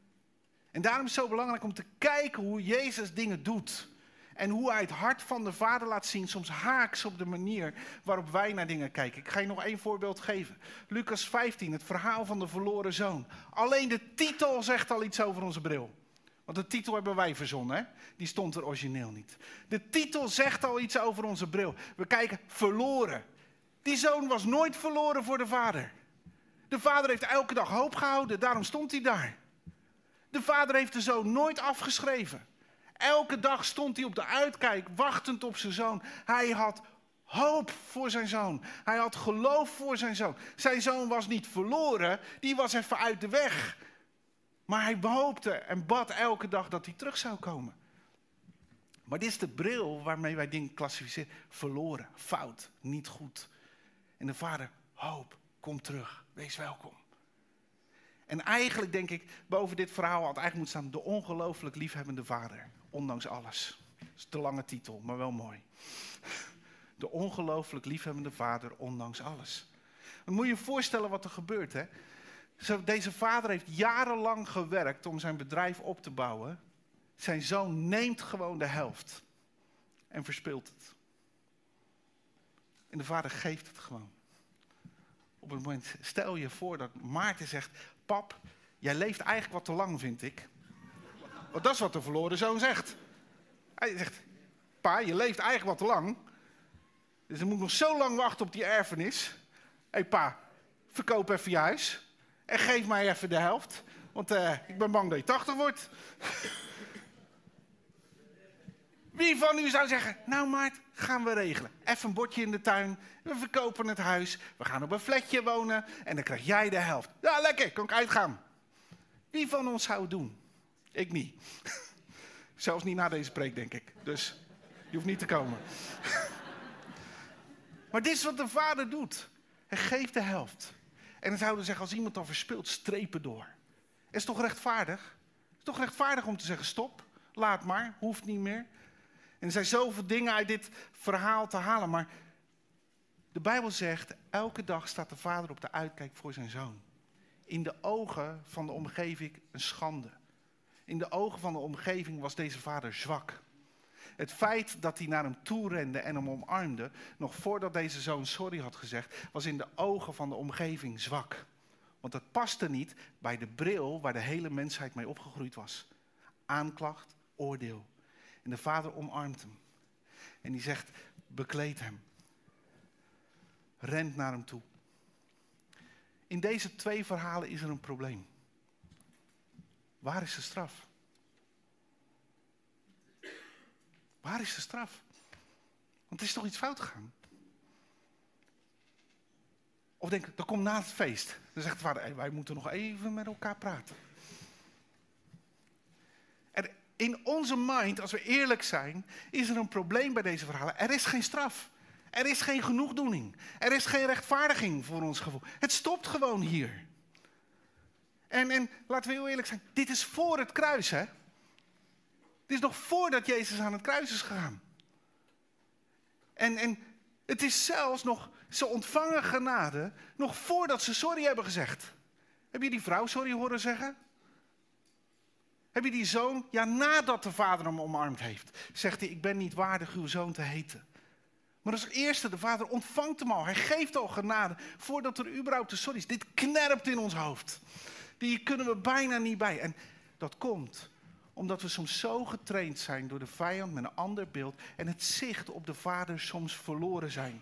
En daarom is het zo belangrijk om te kijken hoe Jezus dingen doet. En hoe hij het hart van de Vader laat zien. Soms haaks op de manier waarop wij naar dingen kijken. Ik ga je nog één voorbeeld geven. Lucas vijftien, het verhaal van de verloren zoon. Alleen de titel zegt al iets over onze bril. Want de titel hebben wij verzonnen, hè? Die stond er origineel niet. De titel zegt al iets over onze bril. We kijken verloren. Die zoon was nooit verloren voor de vader. De vader heeft elke dag hoop gehouden, daarom stond hij daar. De vader heeft de zoon nooit afgeschreven. Elke dag stond hij op de uitkijk, wachtend op zijn zoon. Hij had hoop voor zijn zoon. Hij had geloof voor zijn zoon. Zijn zoon was niet verloren, die was even uit de weg. Maar hij hoopte en bad elke dag dat hij terug zou komen. Maar dit is de bril waarmee wij dingen klassificeren. Verloren, fout, niet goed. En de vader, hoop, kom terug, wees welkom. En eigenlijk denk ik, boven dit verhaal had eigenlijk moeten staan: de ongelooflijk liefhebbende vader, ondanks alles. Dat is een te lange titel, maar wel mooi. De ongelooflijk liefhebbende vader, ondanks alles. Dan moet je je voorstellen wat er gebeurt, hè. Deze vader heeft jarenlang gewerkt om zijn bedrijf op te bouwen. Zijn zoon neemt gewoon de helft en verspeelt het. En de vader geeft het gewoon. Op het moment, stel je voor dat Maarten zegt: pap, jij leeft eigenlijk wat te lang, vind ik. Want dat is wat de verloren zoon zegt. Hij zegt: pa, je leeft eigenlijk wat te lang. Dus dan moet ik nog zo lang wachten op die erfenis. Hé hey, pa, verkoop even je huis. En geef mij even de helft. Want uh, ik ben bang dat je tachtig wordt. Wie van u zou zeggen: nou Maart, gaan we regelen. Even een bordje in de tuin. We verkopen het huis. We gaan op een flatje wonen. En dan krijg jij de helft. Ja, lekker, kan ik uitgaan. Wie van ons zou het doen? Ik niet. Zelfs niet na deze preek, denk ik. Dus je hoeft niet te komen. Maar dit is wat de vader doet. Hij geeft de helft. En dan zouden we zeggen, als iemand dan verspeelt, strepen door. Is toch rechtvaardig? Is toch rechtvaardig om te zeggen: stop, laat maar, hoeft niet meer. En er zijn zoveel dingen uit dit verhaal te halen. Maar de Bijbel zegt, elke dag staat de vader op de uitkijk voor zijn zoon. In de ogen van de omgeving een schande. In de ogen van de omgeving was deze vader zwak. Het feit dat hij naar hem toe rende en hem omarmde, nog voordat deze zoon sorry had gezegd, was in de ogen van de omgeving zwak. Want het paste niet bij de bril waar de hele mensheid mee opgegroeid was. Aanklacht, oordeel. En de vader omarmt hem. En die zegt: bekleed hem. Rent naar hem toe. In deze twee verhalen is er een probleem. Waar is de straf? Waar is de straf? Want er is toch iets fout gegaan? Of denk, dat komt na het feest. Dan zegt de vader, hey, wij moeten nog even met elkaar praten. En in onze mind, als we eerlijk zijn, is er een probleem bij deze verhalen. Er is geen straf. Er is geen genoegdoening. Er is geen rechtvaardiging voor ons gevoel. Het stopt gewoon hier. En, en laten we heel eerlijk zijn, dit is voor het kruis, hè? Dit is nog voordat Jezus aan het kruis is gegaan. En, en het is zelfs nog, ze ontvangen genade, nog voordat ze sorry hebben gezegd. Heb je die vrouw sorry horen zeggen? Heb je die zoon? Ja, nadat de vader hem omarmd heeft, zegt hij, ik ben niet waardig uw zoon te heten. Maar als eerste, de vader ontvangt hem al. Hij geeft al genade voordat er überhaupt de sorry is. Dit knerpt in ons hoofd. Die kunnen we bijna niet bij. En dat komt omdat we soms zo getraind zijn door de vijand met een ander beeld en het zicht op de vader soms verloren zijn.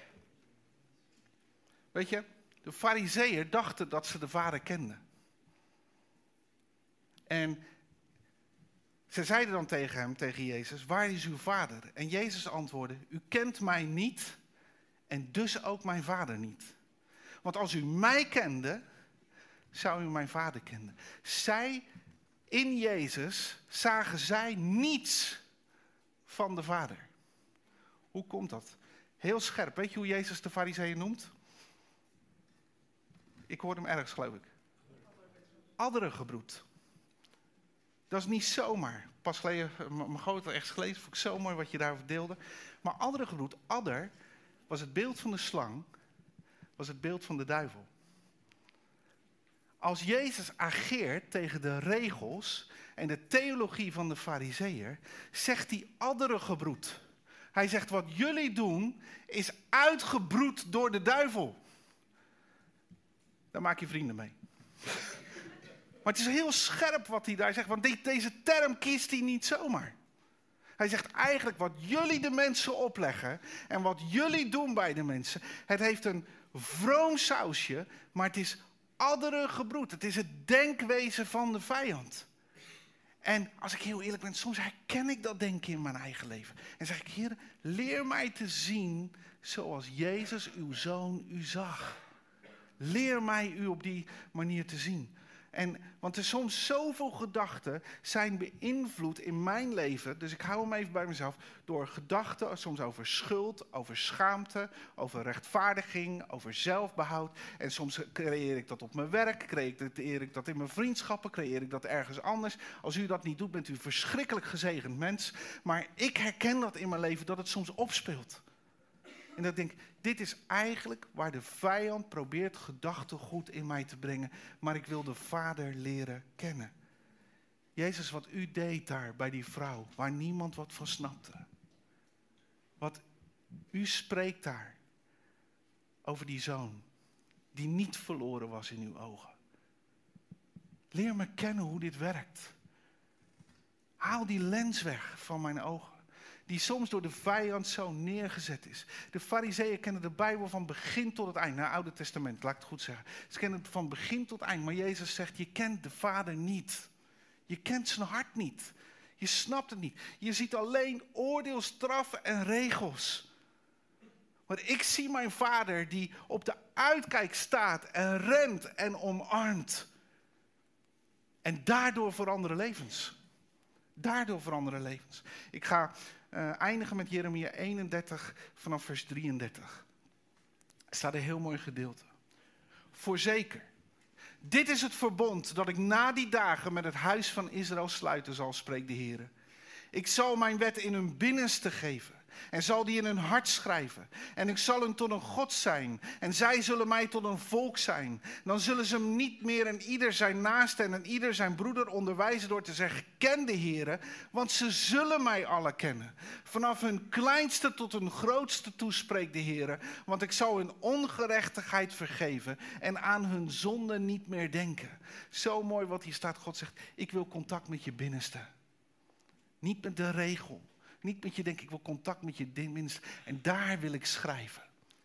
Weet je, de farizeeën dachten dat ze de vader kenden. En ze zeiden dan tegen hem, tegen Jezus, waar is uw vader? En Jezus antwoordde, u kent mij niet en dus ook mijn vader niet. Want als u mij kende, zou u mijn vader kennen. Zij, in Jezus, zagen zij niets van de vader. Hoe komt dat? Heel scherp. Weet je hoe Jezus de farizeeën noemt? Ik hoorde hem ergens, geloof ik. Adderengebroed. Dat is niet zomaar. Pas geleden, mijn grote echt gelezen, vond ik zo mooi wat je daarover deelde. Maar adderengebroed, adder was het beeld van de slang, was het beeld van de duivel. Als Jezus ageert tegen de regels en de theologie van de farizeeër, zegt hij adderengebroed. Hij zegt, wat jullie doen is uitgebroed door de duivel. Daar maak je vrienden mee. Maar het is heel scherp wat hij daar zegt, want de, deze term kiest hij niet zomaar. Hij zegt eigenlijk wat jullie de mensen opleggen en wat jullie doen bij de mensen. Het heeft een vroom sausje, maar het is adderengebroed. Het is het denkwezen van de vijand. En als ik heel eerlijk ben, soms herken ik dat denken in mijn eigen leven. En zeg ik, Heer, leer mij te zien zoals Jezus, uw zoon, u zag. Leer mij u op die manier te zien. En, want er soms zoveel gedachten zijn beïnvloed in mijn leven. Dus ik hou hem even bij mezelf. Door gedachten soms over schuld, over schaamte, over rechtvaardiging, over zelfbehoud. En soms creëer ik dat op mijn werk, creëer ik dat in mijn vriendschappen, creëer ik dat ergens anders. Als u dat niet doet, bent u een verschrikkelijk gezegend mens. Maar ik herken dat in mijn leven, dat het soms opspeelt. En dat ik denk, dit is eigenlijk waar de vijand probeert gedachtegoed in mij te brengen. Maar ik wil de Vader leren kennen. Jezus, wat u deed daar bij die vrouw, waar niemand wat van snapte. Wat u spreekt daar over die zoon, die niet verloren was in uw ogen. Leer me kennen hoe dit werkt. Haal die lens weg van mijn ogen. Die soms door de vijand zo neergezet is. De farizeeën kennen de Bijbel van begin tot het eind. Nou, het Oude Testament, laat ik het goed zeggen. Ze kennen het van begin tot eind. Maar Jezus zegt, je kent de Vader niet. Je kent zijn hart niet. Je snapt het niet. Je ziet alleen oordeel, straf en regels. Maar ik zie mijn Vader die op de uitkijk staat en rent en omarmt. En daardoor veranderen levens. Daardoor veranderen levens. Ik ga uh, eindigen met Jeremia eenendertig vanaf vers drieëndertig. Er staat een heel mooi gedeelte. Voorzeker, dit is het verbond dat ik na die dagen met het huis van Israël sluiten zal, spreekt de Heer. Ik zal mijn wet in hun binnenste geven. En zal die in hun hart schrijven. En ik zal hun tot een God zijn. En zij zullen mij tot een volk zijn. Dan zullen ze hem niet meer en ieder zijn naaste en een ieder zijn broeder onderwijzen door te zeggen, ken de Heere, want ze zullen mij alle kennen. Vanaf hun kleinste tot hun grootste toe spreekt de Heere, want ik zal hun ongerechtigheid vergeven en aan hun zonde niet meer denken. Zo mooi wat hier staat. God zegt, ik wil contact met je binnenste. Niet met de regel. Niet met je denken, ik wil contact met je binnenste. En daar wil ik schrijven.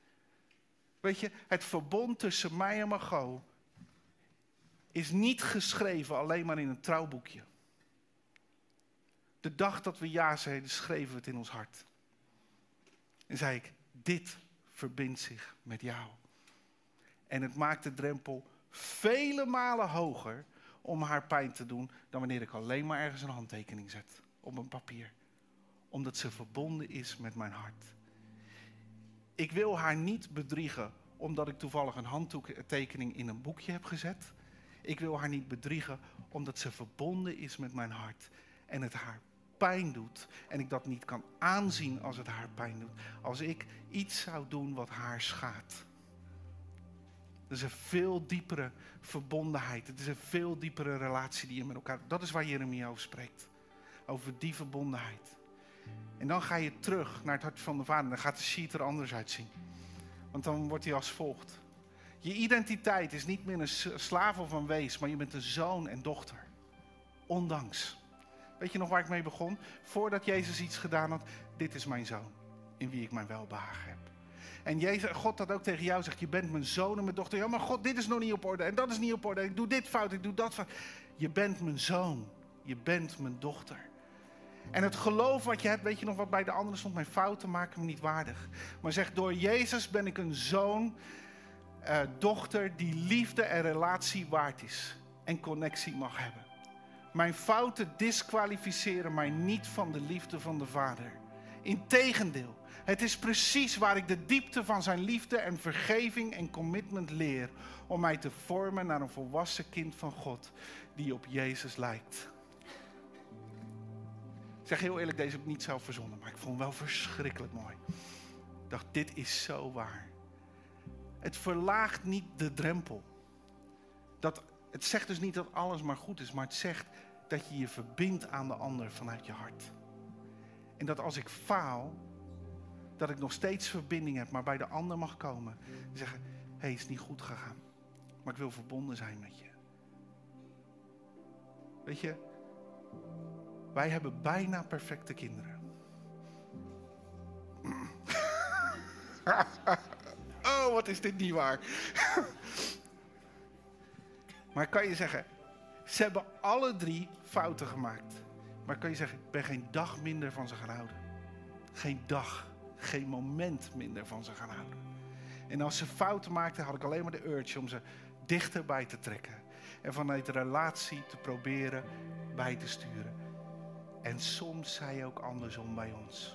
Weet je, het verbond tussen mij en Margot is niet geschreven alleen maar in een trouwboekje. De dag dat we ja zeiden, schreven we het in ons hart. En zei ik, dit verbindt zich met jou. En het maakt de drempel vele malen hoger om haar pijn te doen dan wanneer ik alleen maar ergens een handtekening zet op een papier. Omdat ze verbonden is met mijn hart. Ik wil haar niet bedriegen omdat ik toevallig een handtekening in een boekje heb gezet. Ik wil haar niet bedriegen omdat ze verbonden is met mijn hart. En het haar pijn doet. En ik dat niet kan aanzien als het haar pijn doet. Als ik iets zou doen wat haar schaadt. Het is een veel diepere verbondenheid. Het is een veel diepere relatie die je met elkaar... Dat is waar Jeremia over spreekt. Over die verbondenheid. En dan ga je terug naar het hart van de Vader. Dan gaat de sheet er anders uitzien. Want dan wordt hij als volgt. Je identiteit is niet meer een slaaf of een wees, maar je bent een zoon en dochter. Ondanks. Weet je nog waar ik mee begon? Voordat Jezus iets gedaan had, dit is mijn zoon, in wie ik mijn welbehagen heb. En Jezus, God had ook tegen jou gezegd, je bent mijn zoon en mijn dochter. Ja, maar God, dit is nog niet op orde en dat is niet op orde. Ik doe dit fout, ik doe dat fout. Je bent mijn zoon, je bent mijn dochter. En het geloof wat je hebt, weet je nog wat bij de anderen stond? Mijn fouten maken me niet waardig. Maar zeg, door Jezus ben ik een zoon, uh, dochter die liefde en relatie waard is. En connectie mag hebben. Mijn fouten disqualificeren mij niet van de liefde van de Vader. Integendeel, het is precies waar ik de diepte van zijn liefde en vergeving en commitment leer. Om mij te vormen naar een volwassen kind van God die op Jezus lijkt. Ik zeg heel eerlijk, deze heb ik niet zelf verzonnen, maar ik vond hem wel verschrikkelijk mooi. Ik dacht, dit is zo waar. Het verlaagt niet de drempel. Dat, het zegt dus niet dat alles maar goed is, maar het zegt dat je je verbindt aan de ander vanuit je hart. En dat als ik faal, dat ik nog steeds verbinding heb, maar bij de ander mag komen. En zeggen, hé, hey, het is niet goed gegaan. Maar ik wil verbonden zijn met je. Weet je, wij hebben bijna perfecte kinderen. Oh, wat is dit niet waar. Maar kan je zeggen, ze hebben alle drie fouten gemaakt. Maar kan je zeggen, ik ben geen dag minder van ze gaan houden. Geen dag, geen moment minder van ze gaan houden. En als ze fouten maakten, had ik alleen maar de urge om ze dichterbij te trekken. En vanuit de relatie te proberen bij te sturen. En soms zei ook andersom bij ons.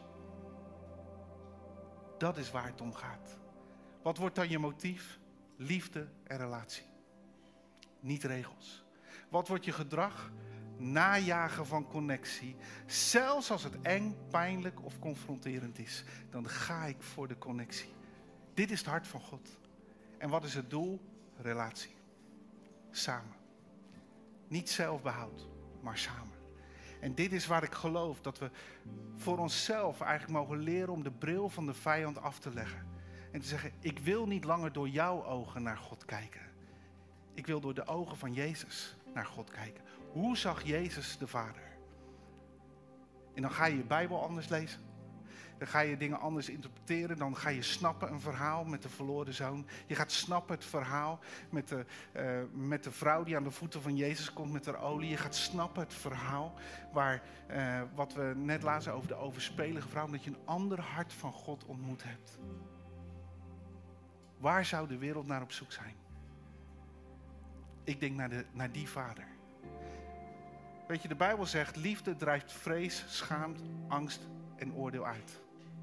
Dat is waar het om gaat. Wat wordt dan je motief? Liefde en relatie. Niet regels. Wat wordt je gedrag? Najagen van connectie. Zelfs als het eng, pijnlijk of confronterend is. Dan ga ik voor de connectie. Dit is het hart van God. En wat is het doel? Relatie. Samen. Niet zelfbehoud, maar samen. En dit is waar ik geloof, dat we voor onszelf eigenlijk mogen leren om de bril van de vijand af te leggen. En te zeggen, ik wil niet langer door jouw ogen naar God kijken. Ik wil door de ogen van Jezus naar God kijken. Hoe zag Jezus de Vader? En dan ga je je Bijbel anders lezen. Dan ga je dingen anders interpreteren. Dan ga je snappen een verhaal met de verloren zoon. Je gaat snappen het verhaal met de, uh, met de vrouw die aan de voeten van Jezus komt met haar olie. Je gaat snappen het verhaal waar, uh, wat we net lazen over de overspelige vrouw. Omdat je een ander hart van God ontmoet hebt. Waar zou de wereld naar op zoek zijn? Ik denk naar, de, naar die Vader. Weet je, de Bijbel zegt, liefde drijft vrees, schaamte, angst en oordeel uit.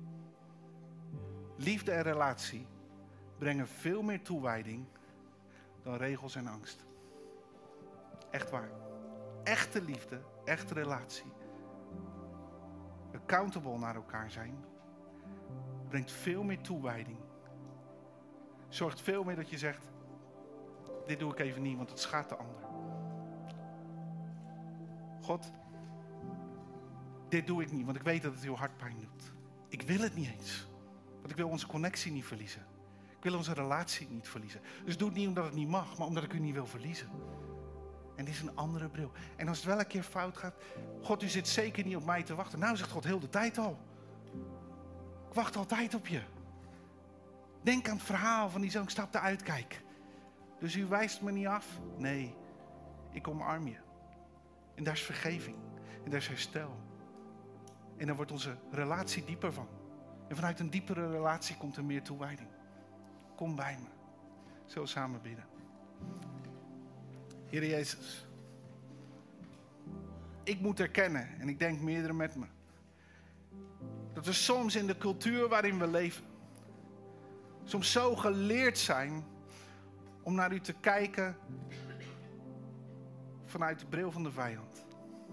Liefde en relatie brengen veel meer toewijding dan regels en angst. Echt waar. Echte liefde, echte relatie. Accountable naar elkaar zijn. Brengt veel meer toewijding. Zorgt veel meer dat je zegt, dit doe ik even niet, want het schaadt de ander. God, dit doe ik niet, want ik weet dat het uw hart pijn doet. Ik wil het niet eens. Want ik wil onze connectie niet verliezen. Ik wil onze relatie niet verliezen. Dus doe het niet omdat het niet mag, maar omdat ik u niet wil verliezen. En dit is een andere bril. En als het wel een keer fout gaat, God, u zit zeker niet op mij te wachten. Nou, zegt God heel de tijd al. Ik wacht altijd op je. Denk aan het verhaal van die zoon, ik stapte uit, kijk. Dus u wijst me niet af? Nee, ik omarm je. En daar is vergeving. En daar is herstel. En dan wordt onze relatie dieper van. En vanuit een diepere relatie komt er meer toewijding. Kom bij me. Zo samen bidden. Heer Jezus. Ik moet erkennen, en ik denk meerdere met me, dat we soms in de cultuur waarin we leven, soms zo geleerd zijn om naar u te kijken vanuit de bril van de vijand.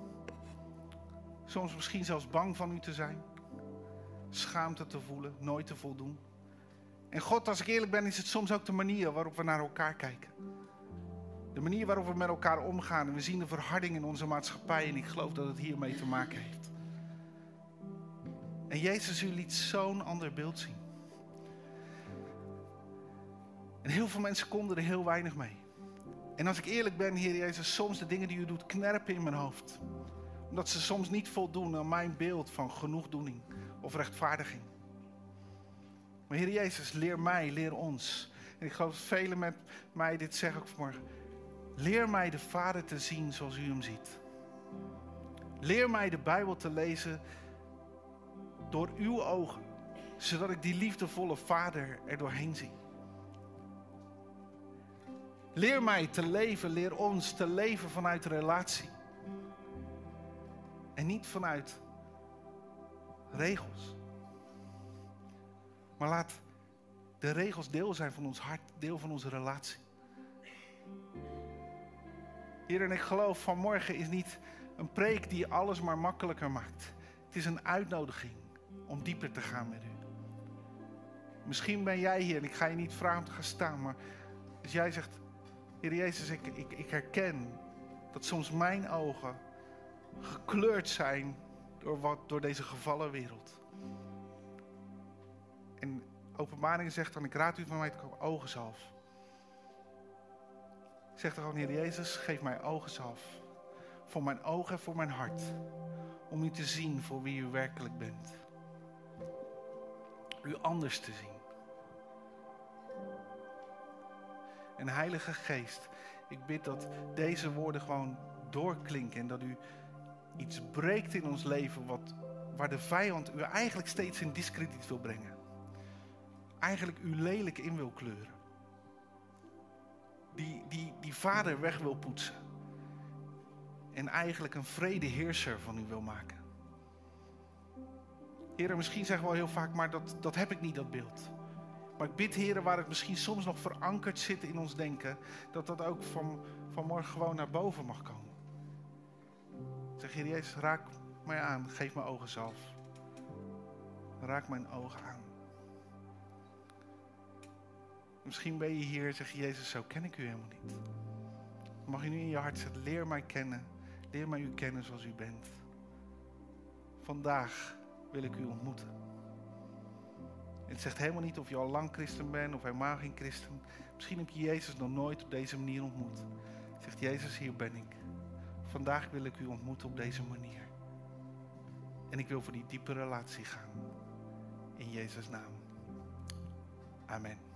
Soms misschien zelfs bang van u te zijn, schaamte te voelen, nooit te voldoen. En God, als ik eerlijk ben, is het soms ook de manier waarop we naar elkaar kijken. De manier waarop we met elkaar omgaan. En we zien de verharding in onze maatschappij. En ik geloof dat het hiermee te maken heeft. En Jezus, u liet zo'n ander beeld zien. En heel veel mensen konden er heel weinig mee. En als ik eerlijk ben, Heer Jezus, soms de dingen die u doet knerpen in mijn hoofd. Omdat ze soms niet voldoen aan mijn beeld van genoegdoening of rechtvaardiging. Maar Heer Jezus, leer mij, leer ons. En ik geloof dat velen met mij dit zeggen ook vanmorgen. Leer mij de Vader te zien zoals u hem ziet. Leer mij de Bijbel te lezen door uw ogen. Zodat ik die liefdevolle Vader er doorheen zie. Leer mij te leven, leer ons te leven vanuit relatie. En niet vanuit regels. Maar laat de regels deel zijn van ons hart, deel van onze relatie. Heer, en ik geloof vanmorgen is niet een preek die alles maar makkelijker maakt. Het is een uitnodiging om dieper te gaan met u. Misschien ben jij hier en ik ga je niet vragen om te gaan staan, maar als jij zegt, Heer Jezus, ik, ik, ik herken dat soms mijn ogen gekleurd zijn door, wat, door deze gevallen wereld. En Openbaring zegt dan, ik raad u van mij te komen, ogenzalf. Zeg dan gewoon, Heer Jezus, geef mij ogenzalf. Voor mijn ogen en voor mijn hart. Om u te zien voor wie u werkelijk bent. U anders te zien. En Heilige Geest, ik bid dat deze woorden gewoon doorklinken. En dat u iets breekt in ons leven wat, waar de vijand u eigenlijk steeds in diskrediet wil brengen. Eigenlijk u lelijk in wil kleuren. Die, die, die vader weg wil poetsen. En eigenlijk een vredeheerser van u wil maken. Heren, misschien zeggen we wel heel vaak, maar dat, dat heb ik niet, dat beeld. Maar ik bid, heren, waar het misschien soms nog verankerd zit in ons denken, dat dat ook van, vanmorgen gewoon naar boven mag komen. Zeg, Heer Jezus, raak mij aan, geef me ogenzalf. Raak mijn ogen aan. Misschien ben je hier en zeg je, Jezus, zo ken ik u helemaal niet. Mag je nu in je hart zeggen, leer mij kennen. Leer mij u kennen zoals u bent. Vandaag wil ik u ontmoeten. Het zegt helemaal niet of je al lang christen bent of helemaal geen christen. Misschien heb je Jezus nog nooit op deze manier ontmoet. Het zegt, Jezus, hier ben ik. Vandaag wil ik u ontmoeten op deze manier. En ik wil voor die diepe relatie gaan. In Jezus' naam. Amen.